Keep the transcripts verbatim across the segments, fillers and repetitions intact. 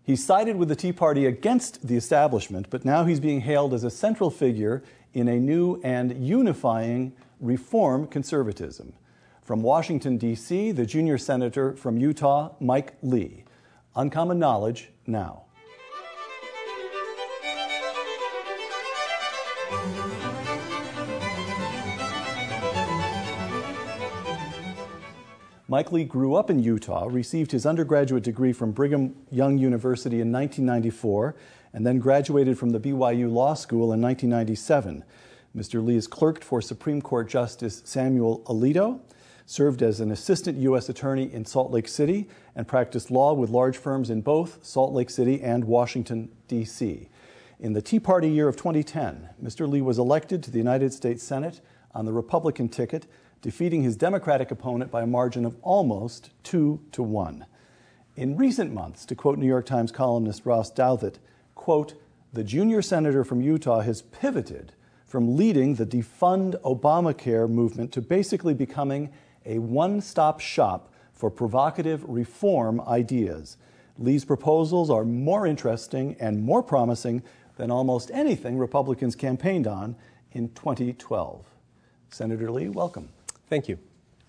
He sided with the Tea Party against the establishment, but now he's being hailed as a central figure in a new and unifying reform conservatism. From Washington, D C, the junior senator from Utah, Mike Lee. Uncommon Knowledge now. Mike Lee grew up in Utah, received his undergraduate degree from Brigham Young University in nineteen ninety-four, and then graduated from the B Y U Law School in nineteen ninety-seven. Mister Lee has clerked for Supreme Court Justice Samuel Alito, served as an assistant U S attorney in Salt Lake City, and practiced law with large firms in both Salt Lake City and Washington, D C. In the Tea Party year of twenty ten, Mister Lee was elected to the United States Senate on the Republican ticket, defeating his Democratic opponent by a margin of almost two to one. In recent months, to quote New York Times columnist Ross Douthat, quote, the junior senator from Utah has pivoted from leading the defund Obamacare movement to basically becoming a one-stop shop for provocative reform ideas. Lee's proposals are more interesting and more promising than almost anything Republicans campaigned on in twenty twelve. Senator Lee, welcome. Thank you.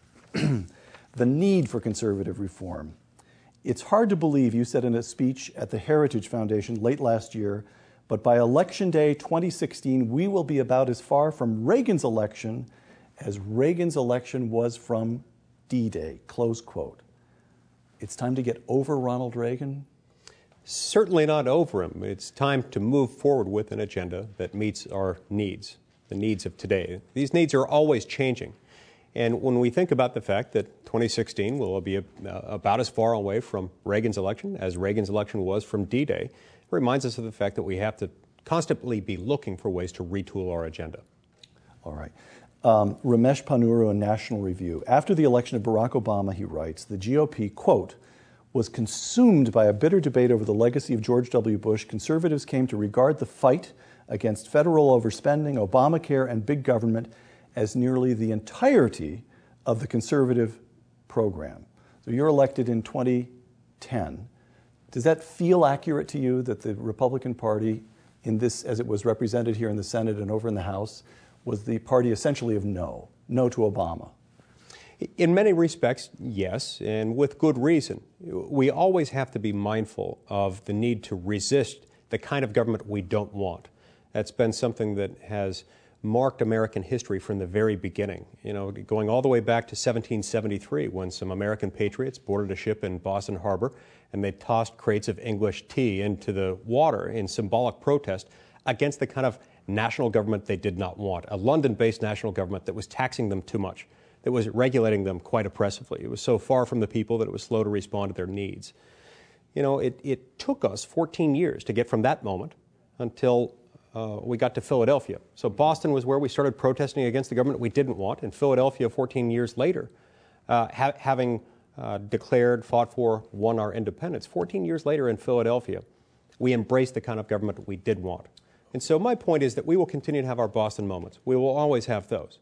The need for conservative reform. It's hard to believe, you said in a speech at the Heritage Foundation late last year, but by Election Day twenty sixteen, we will be about as far from Reagan's election as Reagan's election was from D-Day, close quote. It's time to get over Ronald Reagan? Certainly not over him. It's time to move forward with an agenda that meets our needs, the needs of today. These needs are always changing. And when we think about the fact that twenty sixteen will be a, uh, about as far away from Reagan's election as Reagan's election was from D-Day, it reminds us of the fact that we have to constantly be looking for ways to retool our agenda. All right. Um, Ramesh Ponnuru in National Review. After the election of Barack Obama, he writes, the G O P, quote, was consumed by a bitter debate over the legacy of George W. Bush. Conservatives came to regard the fight against federal overspending, Obamacare, and big government as nearly the entirety of the conservative program. So you're elected in twenty ten. Does that feel accurate to you that the Republican Party, in this, as it was represented here in the Senate and over in the House, was the party essentially of no, no to Obama? In many respects, yes, and with good reason. We always have to be mindful of the need to resist the kind of government we don't want. That's been something that has marked American history from the very beginning. You know, going all the way back to seventeen seventy-three, when some American patriots boarded a ship in Boston Harbor and they tossed crates of English tea into the water in symbolic protest against the kind of national government they did not want, a London-based national government that was taxing them too much, that was regulating them quite oppressively. It was so far from the people that it was slow to respond to their needs. You know, it, it took us fourteen years to get from that moment until Uh, we got to Philadelphia. So Boston was where we started protesting against the government we didn't want. And Philadelphia, fourteen years later, uh, ha- having uh, declared, fought for, won our independence, fourteen years later in Philadelphia, we embraced the kind of government we did want. And so my point is that we will continue to have our Boston moments. We will always have those.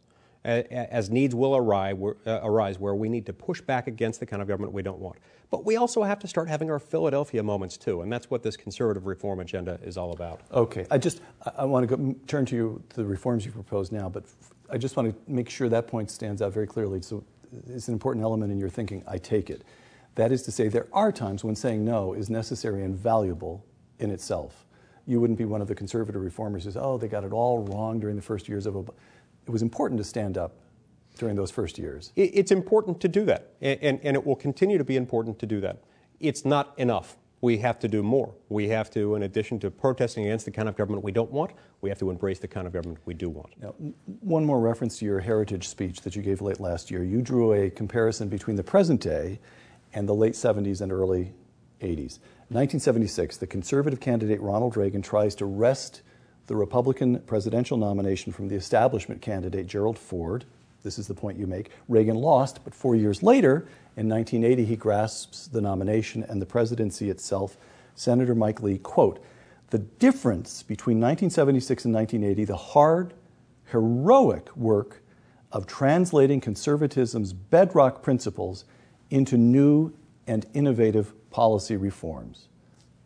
As needs will arise, uh, arise where we need to push back against the kind of government we don't want. But we also have to start having our Philadelphia moments too, and that's what this conservative reform agenda is all about. Okay, I just I want to go, turn to you, to the reforms you propose now, but I just want to make sure that point stands out very clearly. So it's an important element in your thinking, I take it. That is to say, there are times when saying no is necessary and valuable in itself. You wouldn't be one of the conservative reformers who says, oh, they got it all wrong during the first years of Obama. It was important to stand up during those first years. It's important to do that, and, and, and it will continue to be important to do that. It's not enough. We have to do more. We have to, in addition to protesting against the kind of government we don't want, we have to embrace the kind of government we do want. Now, one more reference to your Heritage speech that you gave late last year. You drew a comparison between the present day and the late seventies and early eighties. In nineteen seventy-six, the conservative candidate Ronald Reagan tries to wrest the Republican presidential nomination from the establishment candidate Gerald Ford. This is the point you make. Reagan lost, but four years later, in nineteen eighty, he grasps the nomination and the presidency itself. Senator Mike Lee, quote, the difference between nineteen seventy-six and nineteen eighty, the hard, heroic work of translating conservatism's bedrock principles into new and innovative policy reforms.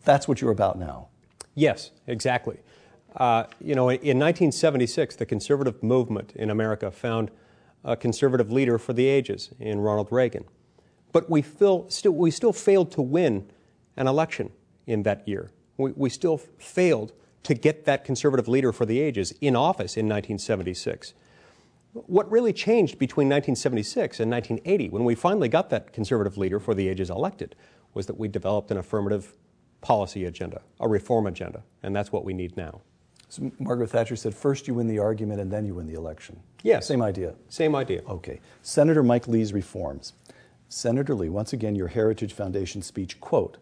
That's what you're about now. Yes, exactly. Uh, you know, in nineteen seventy-six, the conservative movement in America found a conservative leader for the ages in Ronald Reagan. But we, feel, still, we still failed to win an election in that year. We, we still failed to get that conservative leader for the ages in office in nineteen seventy-six. What really changed between nineteen seventy-six and nineteen eighty, when we finally got that conservative leader for the ages elected, was that we developed an affirmative policy agenda, a reform agenda, and that's what we need now. So Margaret Thatcher said, first you win the argument and then you win the election. Yes. Same idea. Same idea. Okay. Senator Mike Lee's reforms. Senator Lee, once again, your Heritage Foundation speech, quote,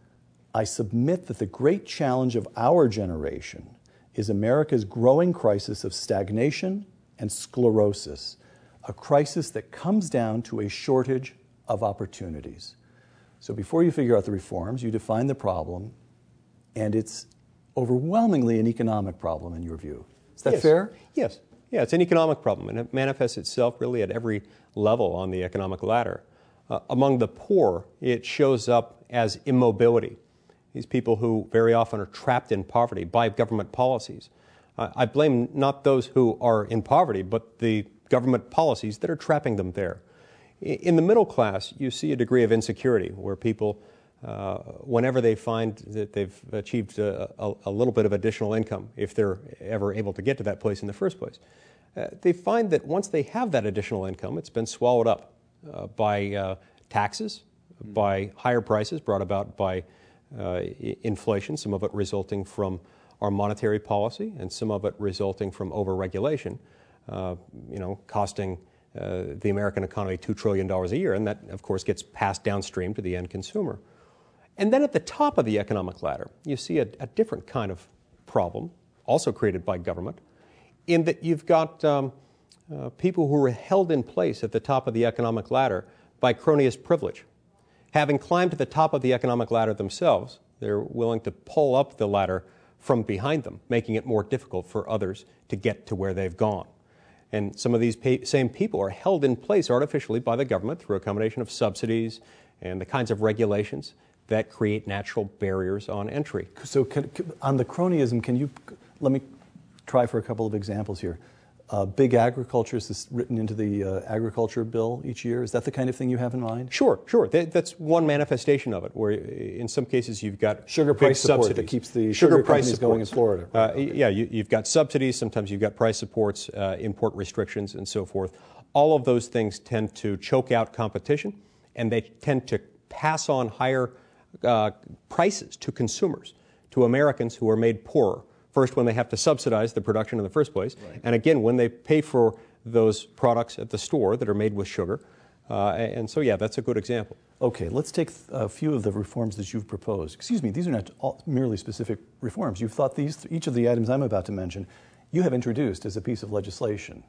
I submit that the great challenge of our generation is America's growing crisis of stagnation and sclerosis, a crisis that comes down to a shortage of opportunities. So before you figure out the reforms, you define the problem, and it's overwhelmingly an economic problem in your view. Is that yes. fair? Yes. Yeah, it's an economic problem, and it manifests itself really at every level on the economic ladder. Uh, among the poor, it shows up as immobility. These people who very often are trapped in poverty by government policies. Uh, I blame not those who are in poverty, but the government policies that are trapping them there. In the middle class, you see a degree of insecurity where people, uh, whenever they find that they've achieved a, a, a little bit of additional income, if they're ever able to get to that place in the first place, uh, they find that once they have that additional income, it's been swallowed up uh, by uh, taxes, mm-hmm. by higher prices brought about by uh, inflation, some of it resulting from our monetary policy and some of it resulting from over-regulation, uh, you know, costing Uh, the American economy two trillion dollars a year, and that, of course, gets passed downstream to the end consumer. And then at the top of the economic ladder, you see a, a different kind of problem, also created by government, in that you've got um, uh, people who are held in place at the top of the economic ladder by cronyist privilege. Having climbed to the top of the economic ladder themselves, they're willing to pull up the ladder from behind them, making it more difficult for others to get to where they've gone. And some of these pay, same people are held in place artificially by the government through a combination of subsidies and the kinds of regulations that create natural barriers on entry. So can, on the cronyism, can you, let me try for a couple of examples here. Uh, big agriculture, is this written into the uh, agriculture bill each year? Is that the kind of thing you have in mind? Sure, sure. That, that's one manifestation of it, where in some cases you've got sugar price support subsidies. that keeps the sugar, sugar price companies going in Florida. Uh, yeah, you, you've got subsidies, sometimes you've got price supports, uh, import restrictions, and so forth. All of those things tend to choke out competition, and they tend to pass on higher uh, prices to consumers, to Americans who are made poorer. First, when they have to subsidize the production in the first place, right. And again, when they pay for those products at the store that are made with sugar. Uh, and so, yeah, that's a good example. Okay, let's take a few of the reforms that you've proposed. Excuse me, these are not all merely specific reforms. You've thought these, each of the items I'm about to mention, you have introduced as a piece of legislation.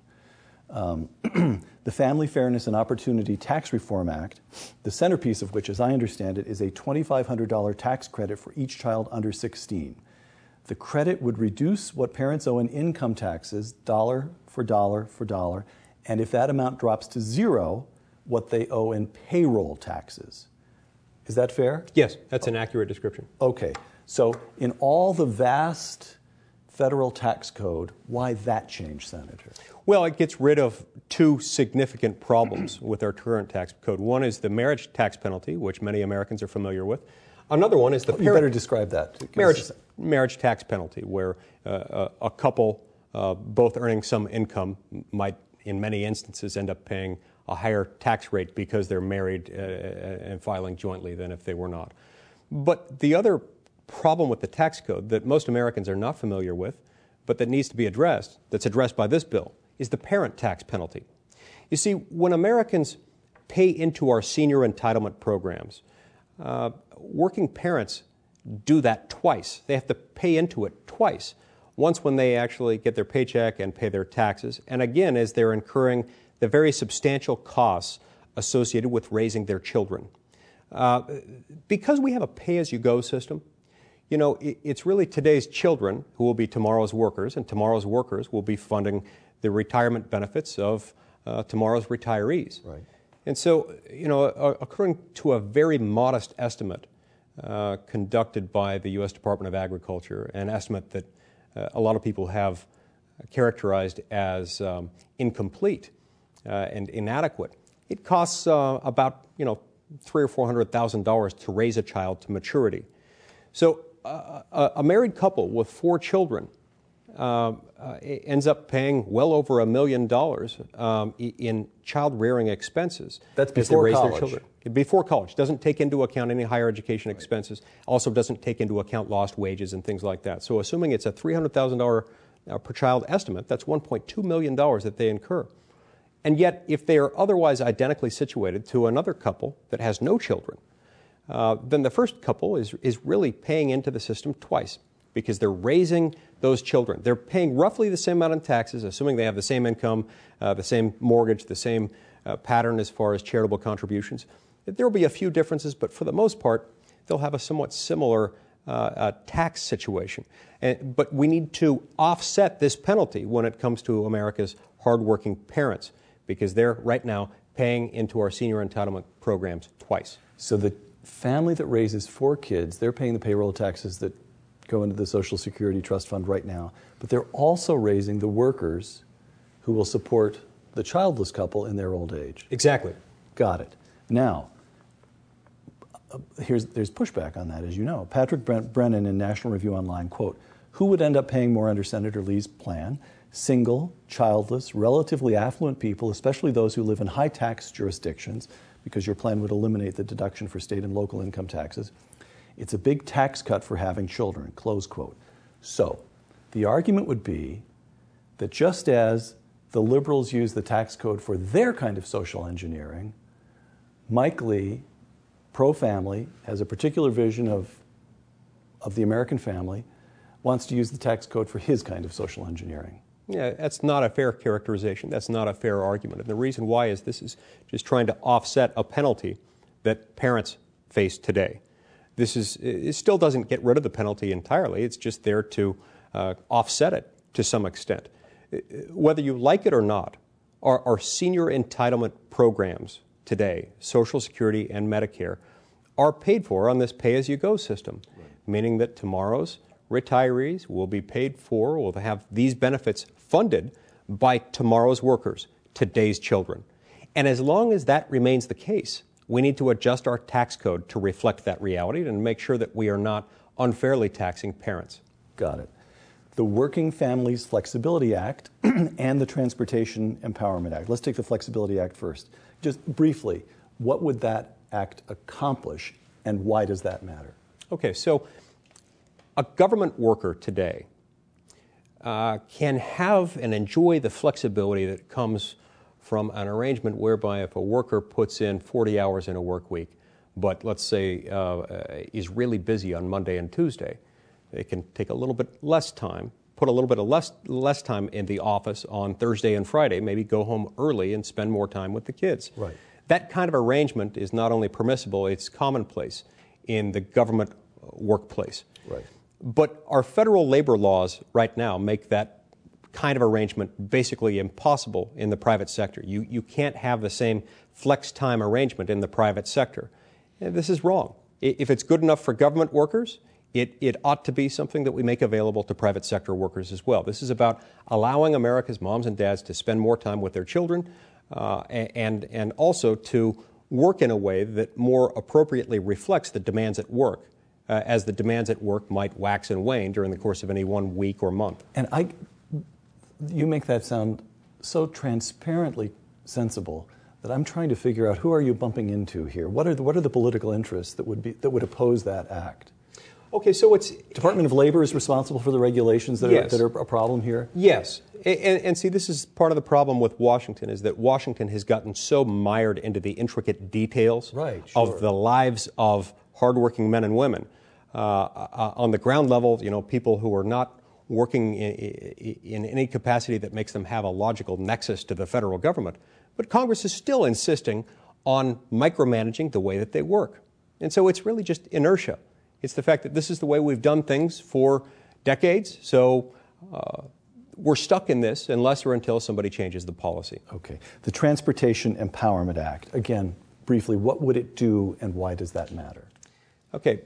Um, the Family Fairness and Opportunity Tax Reform Act, the centerpiece of which, as I understand it, is a twenty-five hundred dollars tax credit for each child under sixteen. The credit would reduce what parents owe in income taxes, dollar for dollar for dollar, and if that amount drops to zero, what they owe in payroll taxes. Is that fair? Yes, that's an accurate description. Okay, so in all the vast federal tax code, why that change, Senator? Well, it gets rid of two significant problems with our current tax code. One is the marriage tax penalty, which many Americans are familiar with. Another one is the oh, you better describe that. Marriage, marriage tax penalty, where uh, a, a couple, uh, both earning some income, might, in many instances, end up paying a higher tax rate because they're married uh, and filing jointly than if they were not. But the other problem with the tax code that most Americans are not familiar with, but that needs to be addressed, that's addressed by this bill, is the parent tax penalty. You see, when Americans pay into our senior entitlement programs, uh, working parents do that twice. They have to pay into it twice. Once when they actually get their paycheck and pay their taxes, and again as they're incurring the very substantial costs associated with raising their children. Uh, because we have a pay-as-you-go system, you know, it, it's really today's children who will be tomorrow's workers, and tomorrow's workers will be funding the retirement benefits of uh, tomorrow's retirees. Right. And so, you know, according to a very modest estimate, uh, conducted by the U S Department of Agriculture, an estimate that uh, a lot of people have characterized as um, incomplete uh, and inadequate. It costs uh, about, you know, three or four hundred thousand dollars to raise a child to maturity. So uh, a, a married couple with four children uh, uh, ends up paying well over a million dollars um, in child rearing expenses. That's as they before raise college. their children. Before college. Doesn't take into account any higher education expenses. Also doesn't take into account lost wages and things like that. So assuming it's a three hundred thousand dollars uh, per child estimate, that's one point two million dollars that they incur. And yet, if they are otherwise identically situated to another couple that has no children, uh, then the first couple is, is really paying into the system twice because they're raising those children. They're paying roughly the same amount in taxes, assuming they have the same income, uh, the same mortgage, the same uh, pattern as far as charitable contributions. There will be a few differences, but for the most part, they'll have a somewhat similar uh, uh, tax situation. And, but we need to offset this penalty when it comes to America's hardworking parents, because they're right now paying into our senior entitlement programs twice. So the family that raises four kids, they're paying the payroll taxes that go into the Social Security Trust Fund right now, but they're also raising the workers who will support the childless couple in their old age. Exactly. Got it. Now, here's there's pushback on that, as you know. Patrick Brent, Brennan in National Review Online, quote, who would end up paying more under Senator Lee's plan? Single, childless, relatively affluent people, especially those who live in high-tax jurisdictions, because your plan would eliminate the deduction for state and local income taxes. It's a big tax cut for having children, close quote. So, the argument would be that just as the liberals use the tax code for their kind of social engineering, Mike Lee, pro-family, has a particular vision of, of the American family, wants to use the tax code for his kind of social engineering. Yeah, that's not a fair characterization. That's not a fair argument. And the reason why is this is just trying to offset a penalty that parents face today. This is, it still doesn't get rid of the penalty entirely. It's just there to uh, offset it to some extent. Whether you like it or not, our, our senior entitlement programs today, Social Security and Medicare, are paid for on this pay-as-you-go system, right. Meaning that tomorrow's retirees will be paid for, will have these benefits funded by tomorrow's workers, today's children. And as long as that remains the case, we need to adjust our tax code to reflect that reality and make sure that we are not unfairly taxing parents. Got it. The Working Families Flexibility Act and the Transportation Empowerment Act. Let's take the Flexibility Act first. Just briefly, what would that act accomplish and why does that matter? Okay, so a government worker today uh, can have and enjoy the flexibility that comes from an arrangement whereby if a worker puts in forty hours in a work week, but let's say uh, is really busy on Monday and Tuesday, they can take a little bit less time, put a little bit of less, less time in the office on Thursday and Friday, maybe go home early and spend more time with the kids. Right. That kind of arrangement is not only permissible, it's commonplace in the government workplace. Right. But our federal labor laws right now make that kind of arrangement basically impossible in the private sector. You, you can't have the same flex time arrangement in the private sector. And this is wrong. If it's good enough for government workers, it, it ought to be something that we make available to private sector workers as well. This is about allowing America's moms and dads to spend more time with their children uh, and, and also to work in a way that more appropriately reflects the demands at work, uh, as the demands at work might wax and wane during the course of any one week or month. And I, you make that sound so transparently sensible that I'm trying to figure out who are you bumping into here? What are the, what are the political interests that would be that would oppose that act? Okay, so it's Department of Labor is responsible for the regulations that, yes. are, that are a problem here? Yes. And, and see, this is part of the problem with Washington, is that Washington has gotten so mired into the intricate details right, sure. of the lives of hardworking men and women. Uh, uh, on the ground level, you know, people who are not working in, in any capacity that makes them have a logical nexus to the federal government. But Congress is still insisting on micromanaging the way that they work. And so it's really just inertia. It's the fact that this is the way we've done things for decades, so uh, we're stuck in this unless or until somebody changes the policy. Okay. The Transportation Empowerment Act, again, briefly, what would it do and why does that matter? Okay.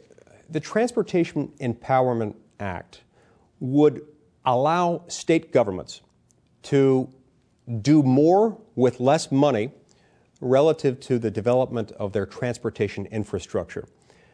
the Transportation Empowerment Act would allow state governments to do more with less money relative to the development of their transportation infrastructure.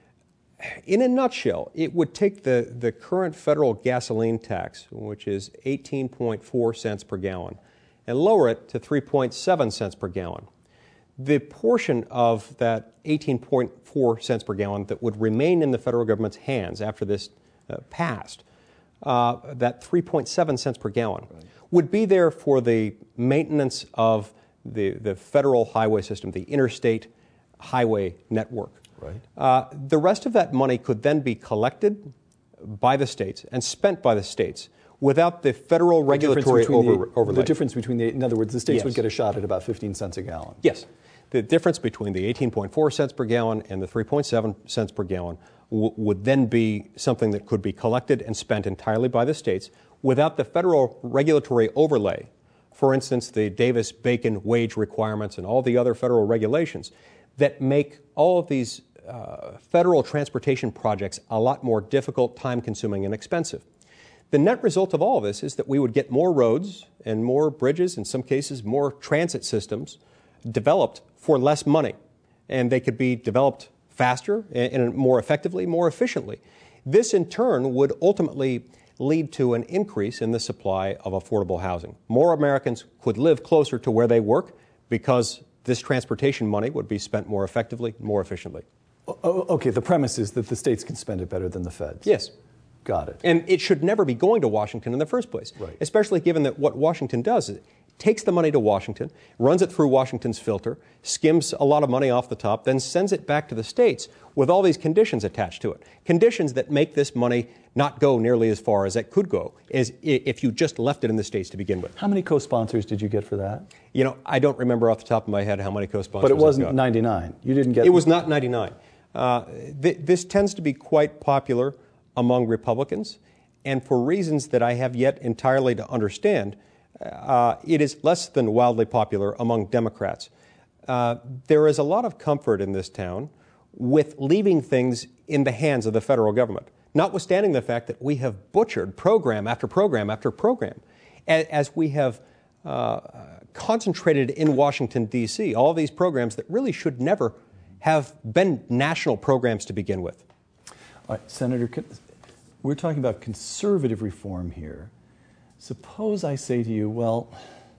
In a nutshell, it would take the, the current federal gasoline tax, which is eighteen point four cents per gallon, and lower it to three point seven cents per gallon. The portion of that eighteen point four cents per gallon that would remain in the federal government's hands after this uh, passed, uh, that three point seven cents per gallon, right, would be there for the maintenance of the, the federal highway system, the interstate highway network. Right. Uh, the rest of that money could then be collected by the states and spent by the states without the federal the regulatory over, the, overlay. The difference between the, in other words, the states yes. would get a shot at about fifteen cents a gallon. Yes. The difference between the eighteen point four cents per gallon and the three point seven cents per gallon w- would then be something that could be collected and spent entirely by the states without the federal regulatory overlay. For instance, the Davis-Bacon wage requirements and all the other federal regulations that make all of these uh, federal transportation projects a lot more difficult, time-consuming, and expensive. The net result of all of this is that we would get more roads and more bridges, in some cases more transit systems, developed for less money. And they could be developed faster and more effectively, more efficiently. This, in turn, would ultimately lead to an increase in the supply of affordable housing. More Americans could live closer to where they work because this transportation money would be spent more effectively, more efficiently. Oh, okay, the premise is that the states can spend it better than the feds. Yes. Got it. And it should never be going to Washington in the first place, right, especially given that what Washington does is it takes the money to Washington, runs it through Washington's filter, skims a lot of money off the top, then sends it back to the states with all these conditions attached to it. Conditions that make this money not go nearly as far as it could go as if you just left it in the states to begin with. How many co-sponsors did you get for that? You know, I don't remember off the top of my head how many co-sponsors. But it wasn't ninety-nine. You didn't get. It was not ninety-nine. Uh, th- this tends to be quite popular among Republicans, and for reasons that I have yet entirely to understand, uh, it is less than wildly popular among Democrats. Uh, there is a lot of comfort in this town with leaving things in the hands of the federal government, notwithstanding the fact that we have butchered program after program after program, as, as we have uh, concentrated in Washington, D C, all these programs that really should never have been national programs to begin with. All right, Senator, we're talking about conservative reform here. Suppose I say to you, well,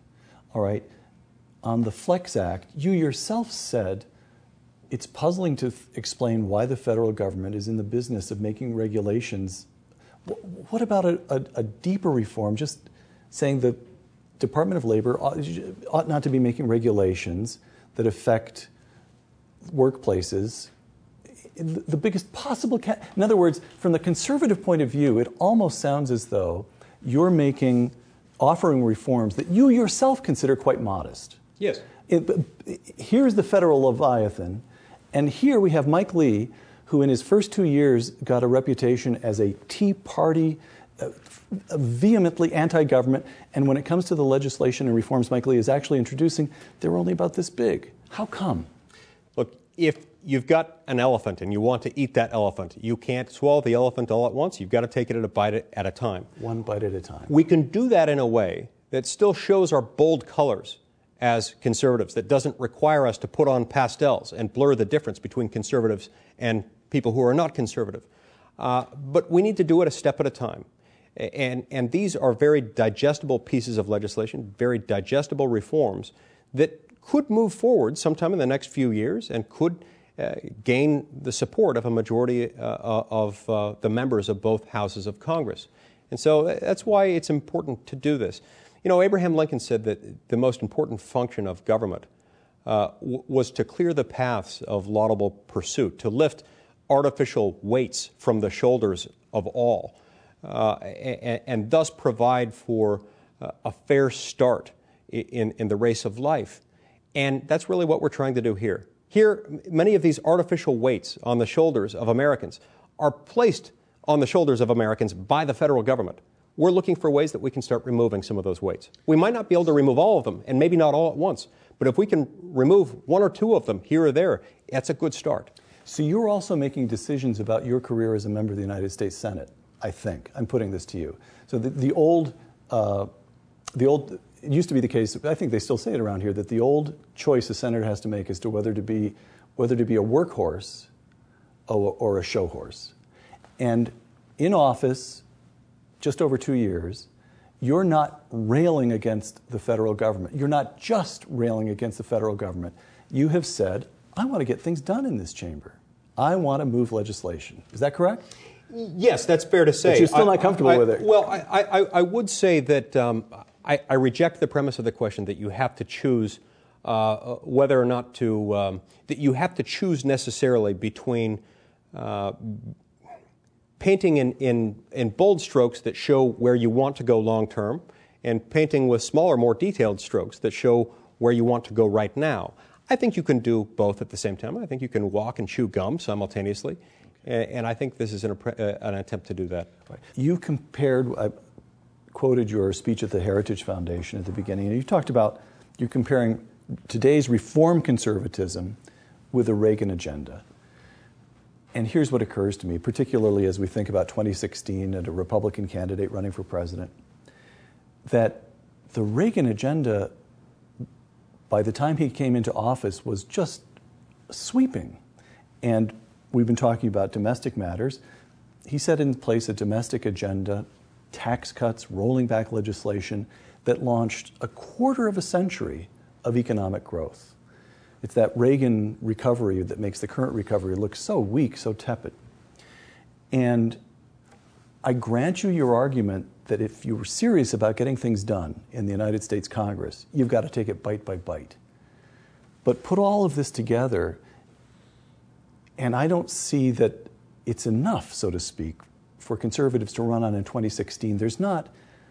all right, on the Flex Act, you yourself said it's puzzling to th- explain why the federal government is in the business of making regulations. W- what about a, a, a deeper reform, just saying the Department of Labor ought, ought not to be making regulations that affect workplaces, the biggest possible... Ca- in other words, from the conservative point of view, it almost sounds as though you're making, offering reforms that you yourself consider quite modest. Yes. It, here's the federal Leviathan, and here we have Mike Lee, who in his first two years got a reputation as a Tea Party, uh, vehemently anti-government, and when it comes to the legislation and reforms Mike Lee is actually introducing, they're only about this big. How come? Look, if you've got an elephant and you want to eat that elephant, you can't swallow the elephant all at once. You've got to take it at a bite at a time. One bite at a time. We can do that in a way that still shows our bold colors as conservatives, that doesn't require us to put on pastels and blur the difference between conservatives and people who are not conservative. Uh, but we need to do it a step at a time. And, and these are very digestible pieces of legislation, very digestible reforms that could move forward sometime in the next few years and could uh, gain the support of a majority uh, of uh, the members of both houses of Congress. And so that's why it's important to do this. You know, Abraham Lincoln said that the most important function of government uh, w- was to clear the paths of laudable pursuit, to lift artificial weights from the shoulders of all, uh, and, and thus provide for uh, a fair start in, in the race of life. And that's really what we're trying to do here. Here, many of these artificial weights on the shoulders of Americans are placed on the shoulders of Americans by the federal government. We're looking for ways that we can start removing some of those weights. We might not be able to remove all of them, and maybe not all at once, but if we can remove one or two of them here or there, that's a good start. So you're also making decisions about your career as a member of the United States Senate, I think. I'm putting this to you. So the, the old, uh, the old, it used to be the case, I think they still say it around here, that the old choice a senator has to make as to whether to be, whether to be a workhorse or, or a show horse. And in office, just over two years, you're not railing against the federal government. You're not just railing against the federal government. You have said, I want to get things done in this chamber. I want to move legislation. Is that correct? Yes, that's fair to say. But you're still not comfortable I, I, with it. Well, I, I, I would say that um, I, I reject the premise of the question that you have to choose uh, whether or not to, um, that you have to choose necessarily between uh, painting in, in, in bold strokes that show where you want to go long term, and painting with smaller, more detailed strokes that show where you want to go right now. I think you can do both at the same time. I think you can walk and chew gum simultaneously, and I think this is an, an attempt to do that. Right. You compared, I quoted your speech at the Heritage Foundation at the beginning, and you talked about, you're comparing today's reform conservatism with the Reagan agenda. And here's what occurs to me, particularly as we think about twenty sixteen and a Republican candidate running for president, that the Reagan agenda, by the time he came into office, was just sweeping. And we've been talking about domestic matters. He set in place a domestic agenda, tax cuts, rolling back legislation that launched a quarter of a century of economic growth. It's that Reagan recovery that makes the current recovery look so weak, so tepid. And I grant you your argument that if you were serious about getting things done in the United States Congress, you've got to take it bite by bite. But put all of this together, and I don't see that it's enough, so to speak, for conservatives to run on in twenty sixteen. There's not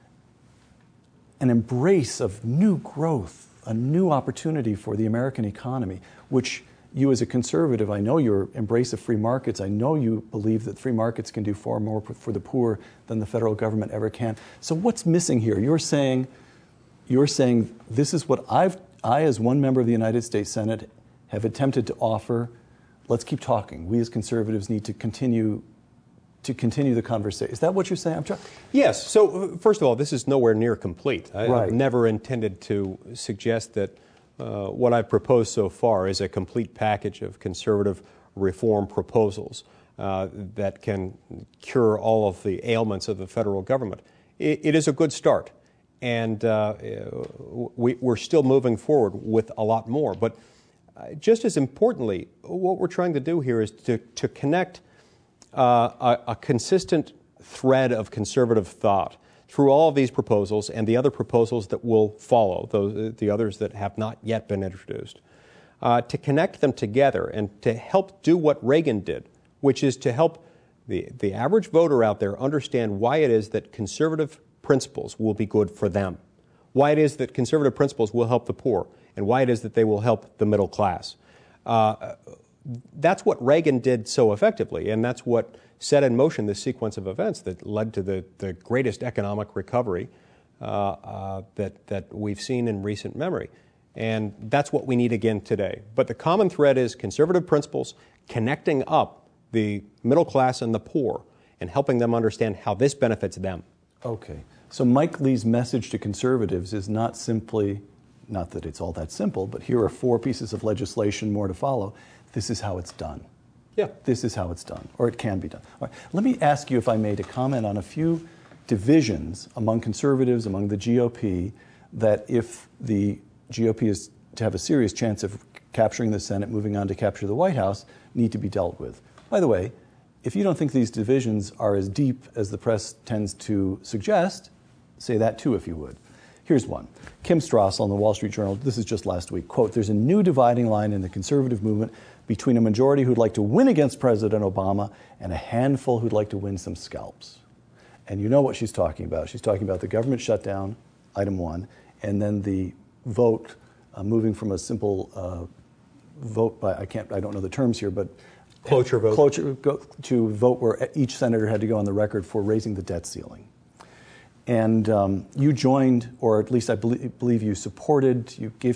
an embrace of new growth, a new opportunity for the American economy, which you as a conservative, I know your embrace of free markets. I know you believe that free markets can do far more for the poor than the federal government ever can. So what's missing here? You're saying, you're saying this is what I've, I as one member of the United States Senate have attempted to offer. Let's keep talking. We as conservatives need to continue to continue the conversation. Is that what you're saying? I'm trying. Yes. So first of all, this is nowhere near complete. I, right. I've never intended to suggest that Uh, what I've proposed so far is a complete package of conservative reform proposals uh, that can cure all of the ailments of the federal government. It, it is a good start, and uh, we, we're still moving forward with a lot more. But uh, just as importantly, what we're trying to do here is to, to connect uh, a, a consistent thread of conservative thought through all of these proposals and the other proposals that will follow, those, the others that have not yet been introduced, uh, to connect them together and to help do what Reagan did, which is to help the, the average voter out there understand why it is that conservative principles will be good for them, why it is that conservative principles will help the poor, and why it is that they will help the middle class. Uh, that's what Reagan did so effectively, and that's what set in motion this sequence of events that led to the, the greatest economic recovery uh, uh, that, that we've seen in recent memory. And that's what we need again today. But the common thread is conservative principles connecting up the middle class and the poor and helping them understand how this benefits them. Okay. So Mike Lee's message to conservatives is not simply, not that it's all that simple, but here are four pieces of legislation, more to follow. This is how it's done. Yeah. This is how it's done, or it can be done. All right. Let me ask you, if I may, to comment on a few divisions among conservatives, among the G O P, that if the G O P is to have a serious chance of capturing the Senate, moving on to capture the White House, need to be dealt with. By the way, if you don't think these divisions are as deep as the press tends to suggest, say that too, if you would. Here's one. Kim Strassel in the Wall Street Journal, this is just last week, quote, "There's a new dividing line in the conservative movement between a majority who'd like to win against President Obama and a handful who'd like to win some scalps." And you know what she's talking about. She's talking about the government shutdown, item one, and then the vote, uh, moving from a simple uh, vote by, I can't, I don't know the terms here, but cloture vote, cloture, go, to vote where each senator had to go on the record for raising the debt ceiling. And um, you joined, or at least I believe, believe you supported, you gave some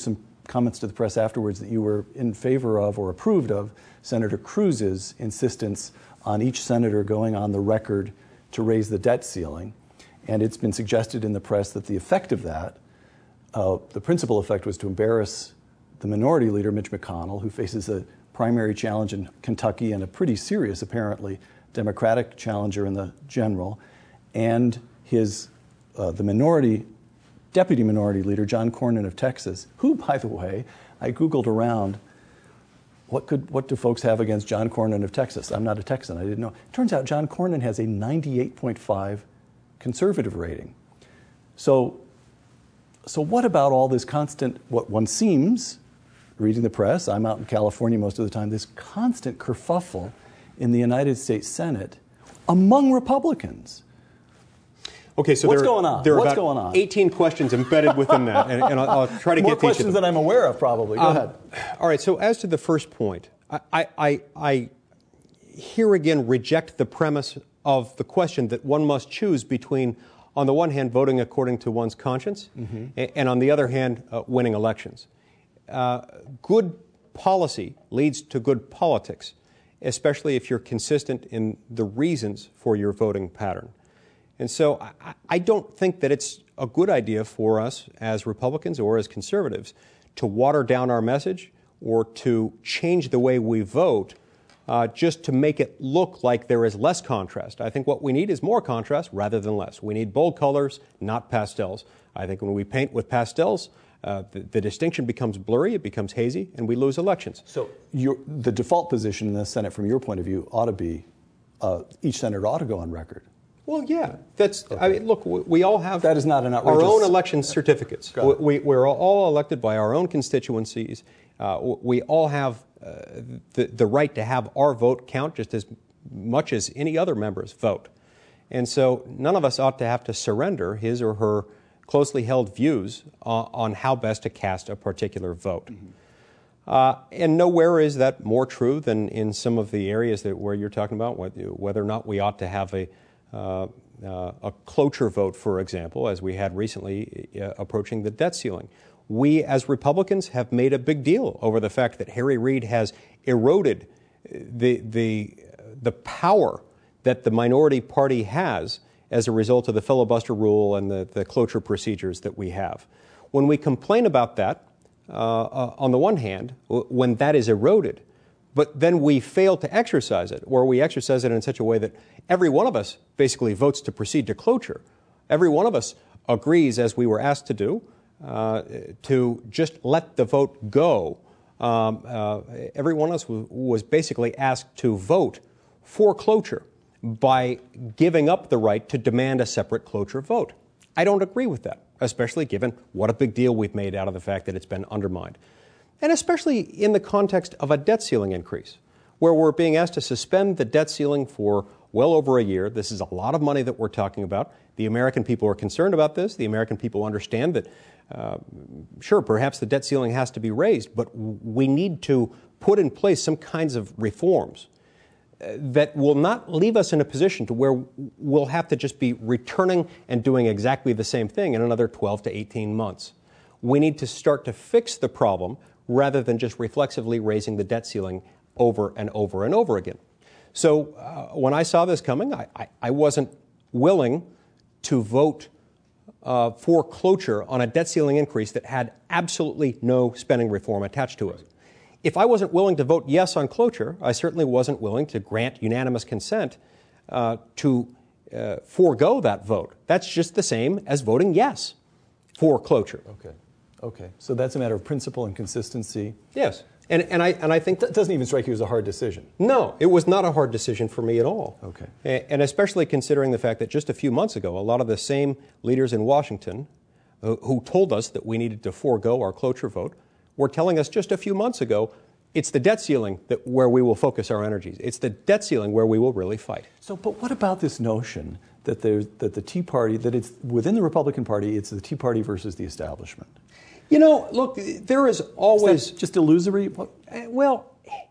comments to the press afterwards that you were in favor of or approved of Senator Cruz's insistence on each senator going on the record to raise the debt ceiling. And it's been suggested in the press that the effect of that, uh, the principal effect was to embarrass the minority leader, Mitch McConnell, who faces a primary challenge in Kentucky and a pretty serious, apparently, Democratic challenger in the general, and his uh, the minority, deputy minority leader, John Cornyn of Texas, who, by the way, I Googled around, what could what do folks have against John Cornyn of Texas? I'm not a Texan, I didn't know. Turns out John Cornyn has a ninety-eight point five conservative rating. So, so what about all this constant, what one seems, reading the press, I'm out in California most of the time, this constant kerfuffle in the United States Senate among Republicans? Okay, so what's there, going on? there are What's about going on? eighteen questions embedded within that, and, and I'll, I'll try to More get to each of questions them. than I'm aware of, probably. Go um, ahead. All right, so as to the first point, I, I, I, I here again reject the premise of the question that one must choose between, on the one hand, voting according to one's conscience, mm-hmm. and, and on the other hand, uh, winning elections. Uh, good policy leads to good politics, especially if you're consistent in the reasons for your voting pattern. And so I, I don't think that it's a good idea for us as Republicans or as conservatives to water down our message or to change the way we vote uh, just to make it look like there is less contrast. I think what we need is more contrast rather than less. We need bold colors, not pastels. I think when we paint with pastels, uh, the, the distinction becomes blurry, it becomes hazy, and we lose elections. So your, the default position in the Senate, from your point of view, ought to be uh, each senator ought to go on record. Well, yeah. That's. Okay. I mean, look, we, we all have that is not an outrageous... our own election certificates. We, we, we're all elected by our own constituencies. Uh, we all have uh, the, the right to have our vote count just as much as any other member's vote. And so none of us ought to have to surrender his or her closely held views uh, on how best to cast a particular vote. Mm-hmm. Uh, and nowhere is that more true than in some of the areas that where you're talking about, whether or not we ought to have a Uh, uh, a cloture vote, for example, as we had recently uh, approaching the debt ceiling. We, as Republicans, have made a big deal over the fact that Harry Reid has eroded the, the, the power that the minority party has as a result of the filibuster rule and the, the cloture procedures that we have. When we complain about that, uh, uh, on the one hand, w- when that is eroded, but then we fail to exercise it, or we exercise it in such a way that every one of us basically votes to proceed to cloture. Every one of us agrees, as we were asked to do, uh, to just let the vote go. Um, uh, every one of us w- was basically asked to vote for cloture by giving up the right to demand a separate cloture vote. I don't agree with that, especially given what a big deal we've made out of the fact that it's been undermined. And especially in the context of a debt ceiling increase, where we're being asked to suspend the debt ceiling for well over a year. This is a lot of money that we're talking about. The American people are concerned about this. The American people understand that, uh, sure, perhaps the debt ceiling has to be raised, but we need to put in place some kinds of reforms that will not leave us in a position to where we'll have to just be returning and doing exactly the same thing in another twelve to eighteen months. We need to start to fix the problem rather than just reflexively raising the debt ceiling over and over and over again. So uh, when I saw this coming, I, I, I wasn't willing to vote uh, for cloture on a debt ceiling increase that had absolutely no spending reform attached to it. If I wasn't willing to vote yes on cloture, I certainly wasn't willing to grant unanimous consent uh, to uh, forego that vote. That's just the same as voting yes for cloture. Okay. Okay, so that's a matter of principle and consistency. Yes, and and I and I think that doesn't even strike you as a hard decision. No, it was not a hard decision for me at all. Okay, and, and especially considering the fact that just a few months ago, a lot of the same leaders in Washington, uh, who told us that we needed to forego our cloture vote, were telling us just a few months ago, it's the debt ceiling that where we will focus our energies. It's the debt ceiling where we will really fight. So, but what about this notion that there's that the Tea Party, that it's within the Republican Party, it's the Tea Party versus the establishment? You know, look, there is always... Is that just illusory? Well,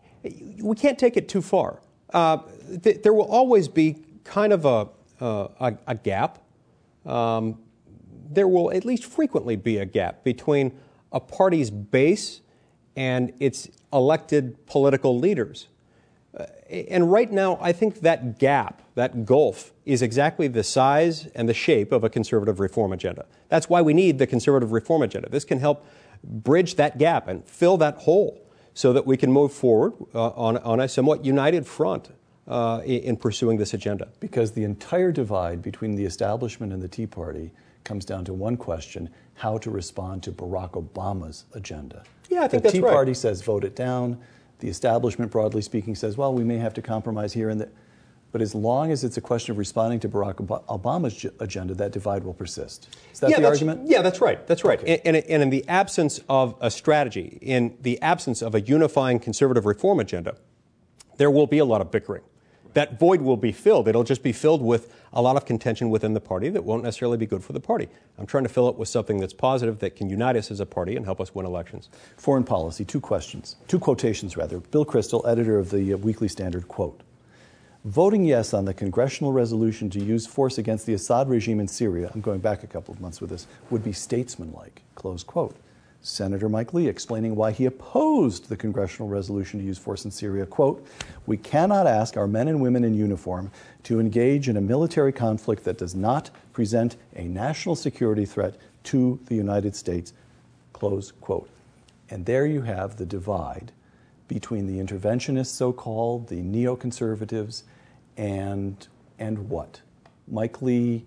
we can't take it too far. Uh, th- there will always be kind of a, uh, a, a gap. Um, there will at least frequently be a gap between a party's base and its elected political leaders. Uh, and right now, I think that gap, that gulf, is exactly the size and the shape of a conservative reform agenda. That's why we need the conservative reform agenda. This can help bridge that gap and fill that hole so that we can move forward uh, on, on a somewhat united front uh, in, in pursuing this agenda. Because the entire divide between the establishment and the Tea Party comes down to one question: how to respond to Barack Obama's agenda. Yeah, I think the that's Tea right. Party says vote it down. The establishment, broadly speaking, says, well, we may have to compromise here and there. But as long as it's a question of responding to Barack Obama's agenda, that divide will persist. Is that yeah, the that's, argument? Yeah, that's right. That's right. Okay. And, and, and in the absence of a strategy, in the absence of a unifying conservative reform agenda, there will be a lot of bickering. That void will be filled. It'll just be filled with a lot of contention within the party that won't necessarily be good for the party. I'm trying to fill it with something that's positive, that can unite us as a party and help us win elections. Foreign policy, two questions, two quotations rather. Bill Kristol, editor of the Weekly Standard, quote, voting yes on the congressional resolution to use force against the Assad regime in Syria, I'm going back a couple of months with this, would be statesmanlike, close quote. Senator Mike Lee explaining why he opposed the congressional resolution to use force in Syria, quote, we cannot ask our men and women in uniform to engage in a military conflict that does not present a national security threat to the United States, close quote. And there you have the divide between the interventionists, so-called, the neoconservatives, and, and what? Mike Lee,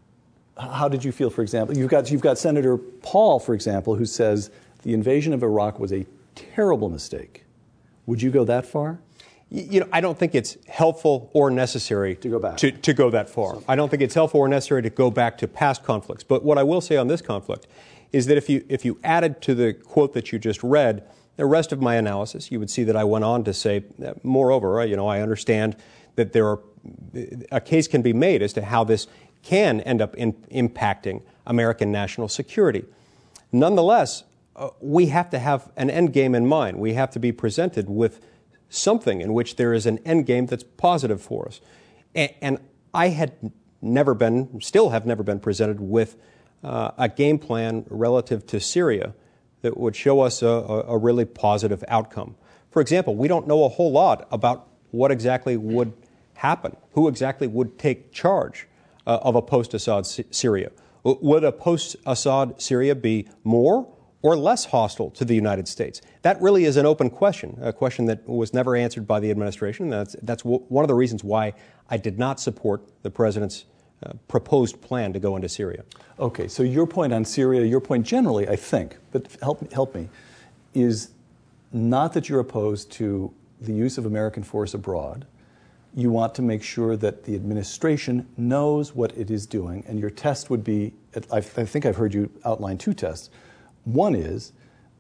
how did you feel, for example? You've got, you've got Senator Paul, for example, who says the invasion of Iraq was a terrible mistake. Would you go that far? You know, I don't think it's helpful or necessary to go back. To, to go that far. So, I don't think it's helpful or necessary to go back to past conflicts. But what I will say on this conflict is that if you if you added to the quote that you just read the rest of my analysis, you would see that I went on to say, moreover, you know, I understand that there are a case can be made as to how this can end up in, impacting American national security. Nonetheless, uh, we have to have an end game in mind. We have to be presented with something in which there is an end game that's positive for us. And, and I had never been, still have never been presented with uh, a game plan relative to Syria that would show us a, a really positive outcome. For example, we don't know a whole lot about what exactly would happen, who exactly would take charge uh, of a post-Assad C- Syria. Would a post-Assad Syria be more or less hostile to the United States? That really is an open question, a question that was never answered by the administration. That's, that's w- one of the reasons why I did not support the president's uh, proposed plan to go into Syria. Okay, so your point on Syria, your point generally, I think, but help, help me, is not that you're opposed to the use of American force abroad. You want to make sure that the administration knows what it is doing, and your test would be, I think I've heard you outline two tests. One is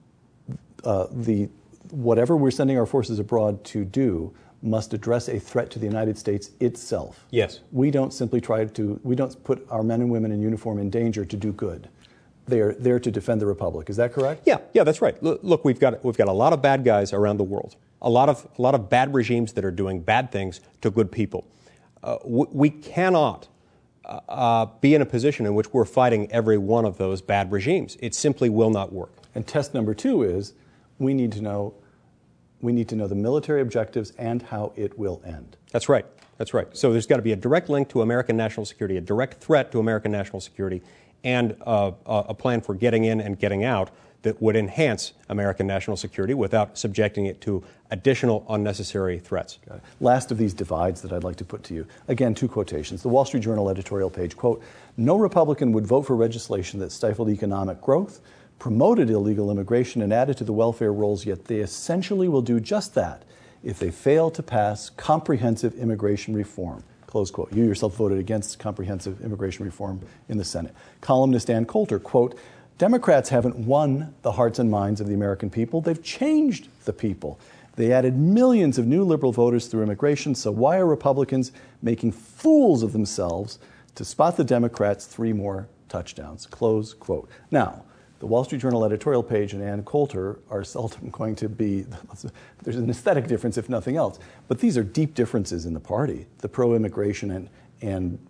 uh, the whatever we're sending our forces abroad to do must address a threat to the United States itself. Yes. We don't simply try to, we don't put our men and women in uniform in danger to do good. They are there to defend the Republic. Is that correct? Yeah, yeah, that's right. Look, we've got we've got a lot of bad guys around the world. A lot of a lot of bad regimes that are doing bad things to good people. Uh, w- we cannot uh, uh, be in a position in which we're fighting every one of those bad regimes. It simply will not work. And test number two is we need to know we need to know the military objectives and how it will end. That's right. That's right. So there's got to be a direct link to American national security, a direct threat to American national security, and uh, a plan for getting in and getting out that would enhance American national security without subjecting it to additional unnecessary threats. Got it. Last of these divides that I'd like to put to you. Again, two quotations. The Wall Street Journal editorial page, quote, no Republican would vote for legislation that stifled economic growth, promoted illegal immigration, and added to the welfare rolls, yet they essentially will do just that if they fail to pass comprehensive immigration reform. Close quote. You yourself voted against comprehensive immigration reform in the Senate. Columnist Ann Coulter, quote, Democrats haven't won the hearts and minds of the American people. They've changed the people. They added millions of new liberal voters through immigration, so why are Republicans making fools of themselves to spot the Democrats three more touchdowns? Close quote. Now, the Wall Street Journal editorial page and Ann Coulter are seldom going to be, there's an aesthetic difference if nothing else, but these are deep differences in the party, the pro-immigration and, and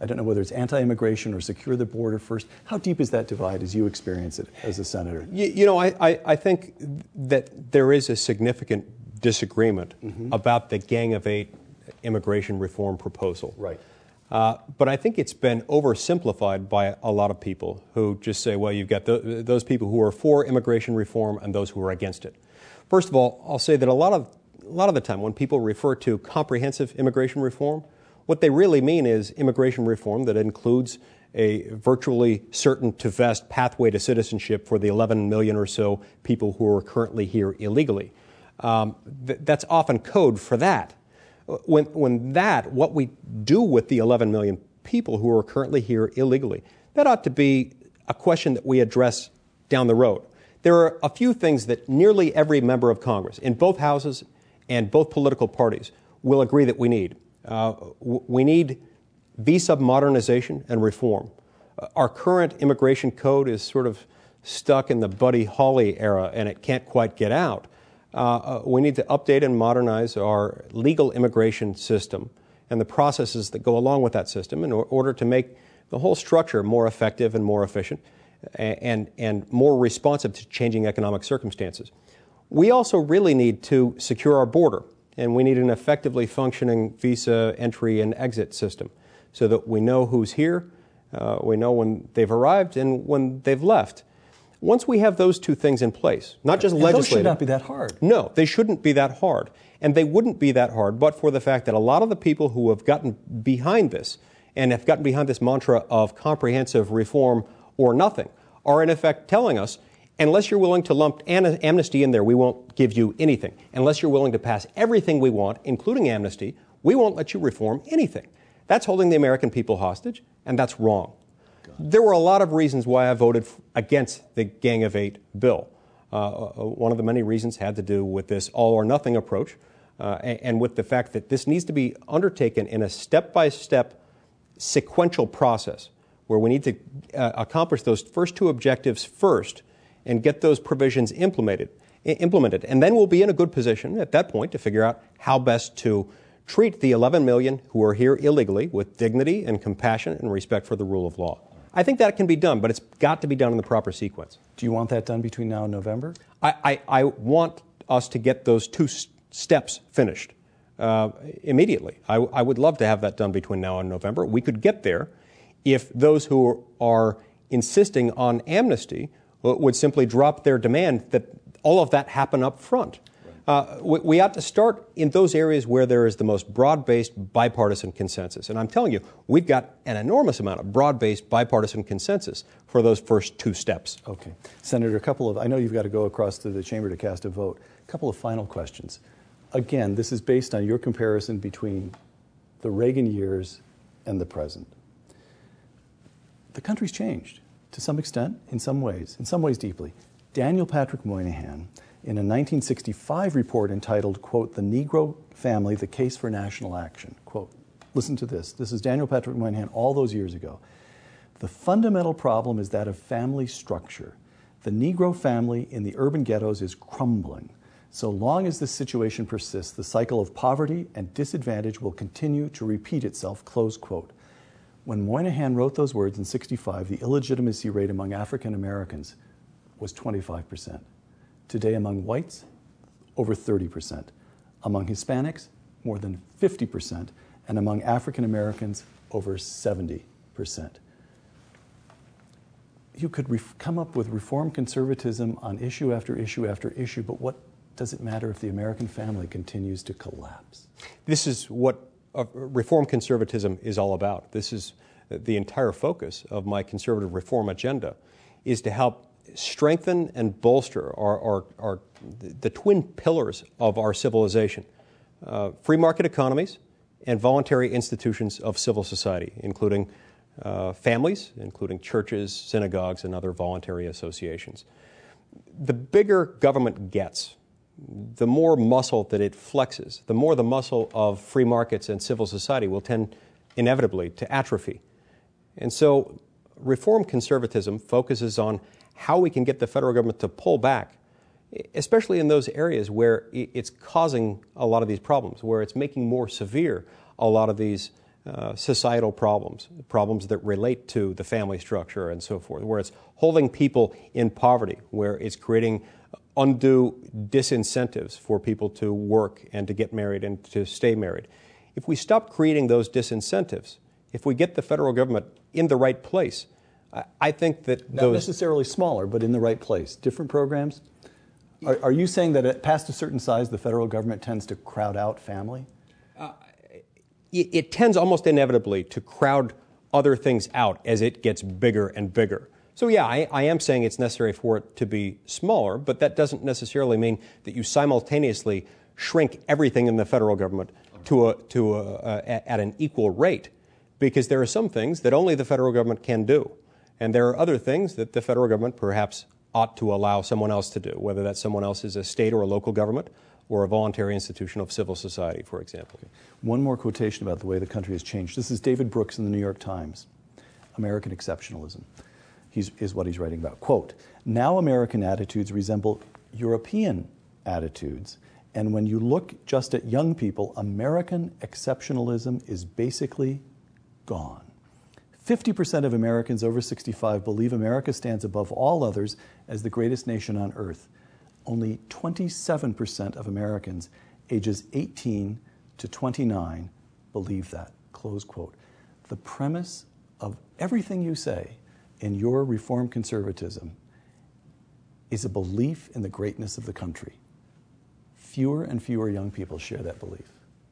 I don't know whether it's anti-immigration or secure the border first. How deep is that divide as you experience it as a senator? You, you know, I, I, I think that there is a significant disagreement mm-hmm. about the Gang of Eight immigration reform proposal. Right. Uh, but I think it's been oversimplified by a lot of people who just say, well, you've got the, those people who are for immigration reform and those who are against it. First of all, I'll say that a lot of a lot of the time when people refer to comprehensive immigration reform, what they really mean is immigration reform that includes a virtually certain to vest pathway to citizenship for the eleven million or so people who are currently here illegally. Um, th- that's often code for that. When, when that, what we do with the eleven million people who are currently here illegally, that ought to be a question that we address down the road. There are a few things that nearly every member of Congress, in both houses and both political parties, will agree that we need. Uh, w- we need visa modernization and reform. Uh, our current immigration code is sort of stuck in the Buddy Holly era, and it can't quite get out. Uh, we need to update and modernize our legal immigration system and the processes that go along with that system in order to make the whole structure more effective and more efficient and, and more responsive to changing economic circumstances. We also really need to secure our border, and we need an effectively functioning visa entry and exit system so that we know who's here, uh, we know when they've arrived and when they've left. Once we have those two things in place, not just and legislative. Those should not be that hard. No, they shouldn't be that hard. And they wouldn't be that hard but for the fact that a lot of the people who have gotten behind this and have gotten behind this mantra of comprehensive reform or nothing are in effect telling us, unless you're willing to lump an- amnesty in there, we won't give you anything. Unless you're willing to pass everything we want, including amnesty, we won't let you reform anything. That's holding the American people hostage, and that's wrong. There were a lot of reasons why I voted against the Gang of Eight bill. Uh, one of the many reasons had to do with this all-or-nothing approach uh, and with the fact that this needs to be undertaken in a step-by-step sequential process where we need to uh, accomplish those first two objectives first and get those provisions implemented, implemented. And then we'll be in a good position at that point to figure out how best to treat the eleven million who are here illegally with dignity and compassion and respect for the rule of law. I think that can be done, but it's got to be done in the proper sequence. Do you want that done between now and November? I, I, I want us to get those two s- steps finished uh, immediately. I, I would love to have that done between now and November. We could get there if those who are insisting on amnesty would simply drop their demand that all of that happen up front. Uh, we, we ought to start in those areas where there is the most broad-based bipartisan consensus. And I'm telling you, we've got an enormous amount of broad-based bipartisan consensus for those first two steps. Okay. Senator, a couple of, I know you've got to go across to the chamber to cast a vote. A couple of final questions. Again, this is based on your comparison between the Reagan years and the present. The country's changed to some extent, in some ways, in some ways deeply. Daniel Patrick Moynihan, in a nineteen sixty-five report entitled, quote, "The Negro Family, the Case for National Action," quote, listen to this. This is Daniel Patrick Moynihan all those years ago. "The fundamental problem is that of family structure. The Negro family in the urban ghettos is crumbling. So long as this situation persists, the cycle of poverty and disadvantage will continue to repeat itself," close quote. When Moynihan wrote those words in sixty-five, the illegitimacy rate among African Americans was twenty-five percent. Today, among whites, over thirty percent. Among Hispanics, more than fifty percent. And among African Americans, over seventy percent. You could ref- come up with reform conservatism on issue after issue after issue, but what does it matter if the American family continues to collapse? This is what uh, reform conservatism is all about. This is the entire focus of my conservative reform agenda, is to help strengthen and bolster our, our, our, the twin pillars of our civilization, uh, free market economies and voluntary institutions of civil society, including uh, families, including churches, synagogues, and other voluntary associations. The bigger government gets, the more muscle that it flexes, the more the muscle of free markets and civil society will tend inevitably to atrophy. And so reform conservatism focuses on how we can get the federal government to pull back, especially in those areas where it's causing a lot of these problems, where it's making more severe a lot of these uh, societal problems, problems that relate to the family structure and so forth, where it's holding people in poverty, where it's creating undue disincentives for people to work and to get married and to stay married. If we stop creating those disincentives, if we get the federal government in the right place, I, I think that Not those... necessarily smaller, but in the right place. Different programs? Are, are you saying that at past a certain size, the federal government tends to crowd out family? Uh, it, it tends almost inevitably to crowd other things out as it gets bigger and bigger. So yeah, I, I am saying it's necessary for it to be smaller, but that doesn't necessarily mean that you simultaneously shrink everything in the federal government to a, to a, a, at an equal rate, because there are some things that only the federal government can do, and there are other things that the federal government perhaps ought to allow someone else to do, whether that someone else is a state or a local government or a voluntary institution of civil society, for example. One more quotation about the way the country has changed. This is David Brooks in the New York Times, American Exceptionalism. He's, is what he's writing about. Quote, now American attitudes resemble European attitudes, and when you look just at young people, American exceptionalism is basically gone. fifty percent of Americans over sixty-five believe America stands above all others as the greatest nation on earth. Only twenty-seven percent of Americans ages eighteen to twenty-nine believe that, close quote. The premise of everything you say in your reform conservatism is a belief in the greatness of the country. Fewer and fewer young people share that belief.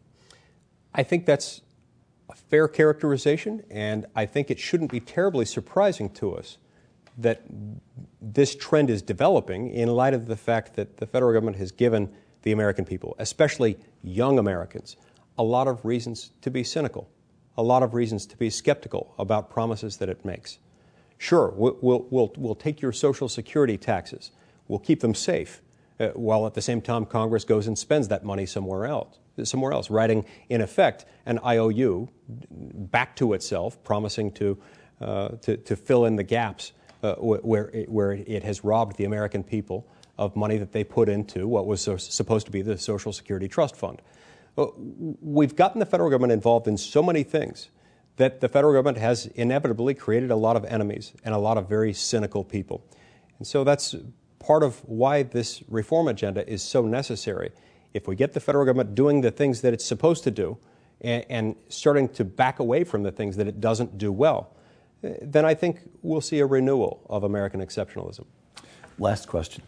I think that's a fair characterization, and I think it shouldn't be terribly surprising to us that this trend is developing in light of the fact that the federal government has given the American people, especially young Americans, a lot of reasons to be cynical, a lot of reasons to be skeptical about promises that it makes. Sure, we'll, we'll, we'll take your Social Security taxes. We'll keep them safe, uh, while at the same time Congress goes and spends that money somewhere else, somewhere else, writing, in effect, an I O U back to itself, promising to, uh, to, to fill in the gaps uh, where, it, where it has robbed the American people of money that they put into what was so, supposed to be the Social Security Trust Fund. Uh, we've gotten the federal government involved in so many things that the federal government has inevitably created a lot of enemies and a lot of very cynical people. And so that's part of why this reform agenda is so necessary. If we get the federal government doing the things that it's supposed to do and, and starting to back away from the things that it doesn't do well, then I think we'll see a renewal of American exceptionalism. Last question.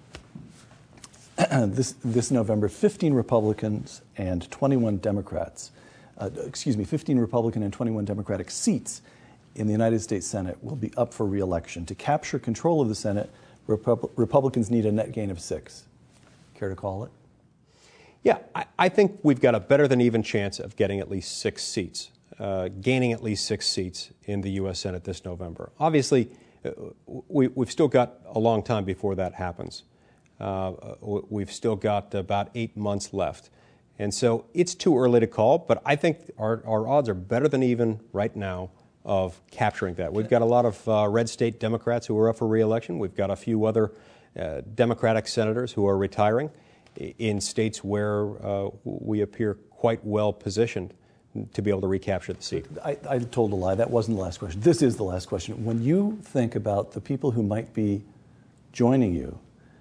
this, this November, fifteen Republicans and twenty-one Democrats Uh, excuse me, fifteen Republican and twenty-one Democratic seats in the United States Senate will be up for re-election. To capture control of the Senate, Repub- Republicans need a net gain of six. Care to call it? Yeah, I, I think we've got a better than even chance of getting at least six seats, uh, gaining at least six seats in the U S Senate this November. Obviously, uh, we, we've still got a long time before that happens. Uh, we've still got about eight months left. And so it's too early to call, but I think our, our odds are better than even right now of capturing that. We've got a lot of uh, red state Democrats who are up for re-election. We've got a few other uh, Democratic senators who are retiring in states where uh, we appear quite well positioned to be able to recapture the seat. I, I told a lie. That wasn't the last question. This is the last question. When you think about the people who might be joining you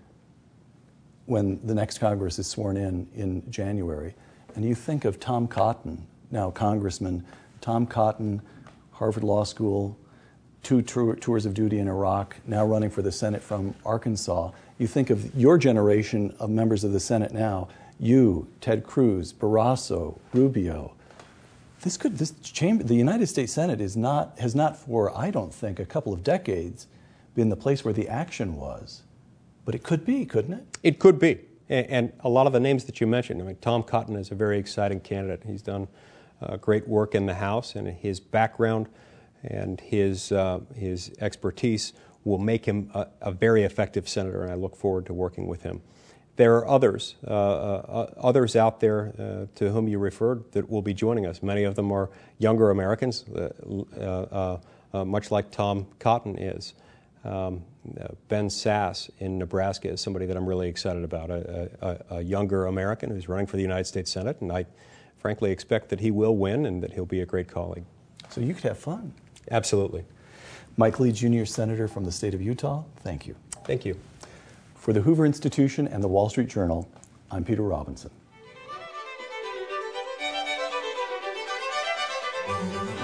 when the next Congress is sworn in in January, and you think of Tom Cotton, now Congressman, Tom Cotton, Harvard Law School, two tour, tours of duty in Iraq, now running for the Senate from Arkansas. You think of your generation of members of the Senate now, you, Ted Cruz, Barrasso, Rubio. This could, this chamber, the United States Senate is not, has not for, I don't think, a couple of decades been the place where the action was. But it could be, couldn't it? It could be. And a lot of the names that you mentioned, I mean, Tom Cotton is a very exciting candidate. He's done uh, great work in the House, and his background and his, uh, his expertise will make him a, a very effective senator, and I look forward to working with him. There are others, uh, uh, others out there uh, to whom you referred that will be joining us. Many of them are younger Americans, uh, uh, uh, much like Tom Cotton is. Um, uh, Ben Sasse in Nebraska is somebody that I'm really excited about, a, a, a younger American who's running for the United States Senate, and I frankly expect that he will win and that he'll be a great colleague. So you could have fun. Absolutely. Mike Lee, Junior Senator from the state of Utah, thank you. Thank you. For the Hoover Institution and the Wall Street Journal, I'm Peter Robinson.